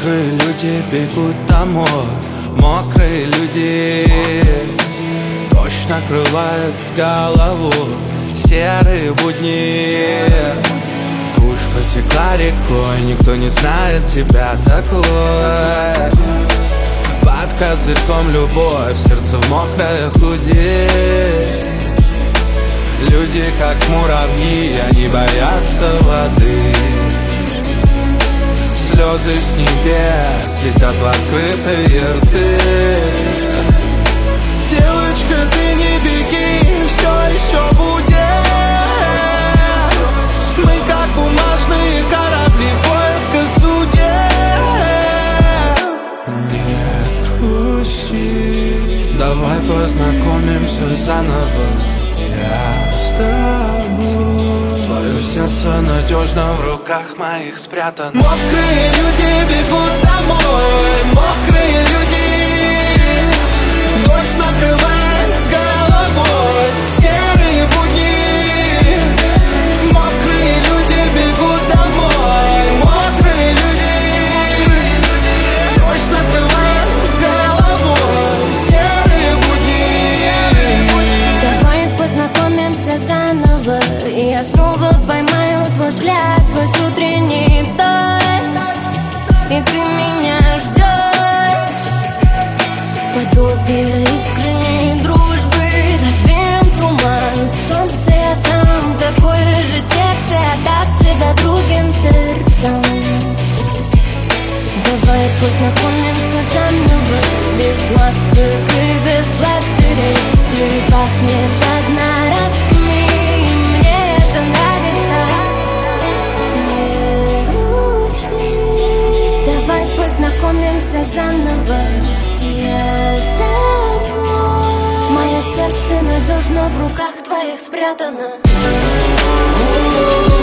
Мокрые люди бегут домой, мокрые люди. Дождь накрывает с голову, серые будни. Тушь потекла рекой, никто не знает тебя такой. Под козырьком любовь, сердце мокрое худеет. Люди как муравьи, они боятся воды. Слезы с небес летят в открытые рты. Девочка, ты не беги, все еще будет. Мы как бумажные корабли в поисках судеб. Не грусти, давай познакомимся заново. Я с тобой, твое сердце надежно в руках моих спрятано. Мокрые люди бегут домой, мокрые люди. Дождь накрывает с головой, серые будни. Мокрые люди бегут домой, мокрые люди. Дождь накрывает с головой, серые будни. Давай познакомимся заново, и я снова поймаю твой взгляд, свой с утренний дождь. И ты меня ждешь, подобие искренней дружбы. Развеем туман солнцветом, такое же сердце отдаст себя другим сердцам. Давай познакомимся заново, без масок и без пластырей. Ты пахнешь одноразками, мне это нравится. Не грусти, давай познакомимся заново. Я с тобой, мое сердце надежно в руках твоих спрятано.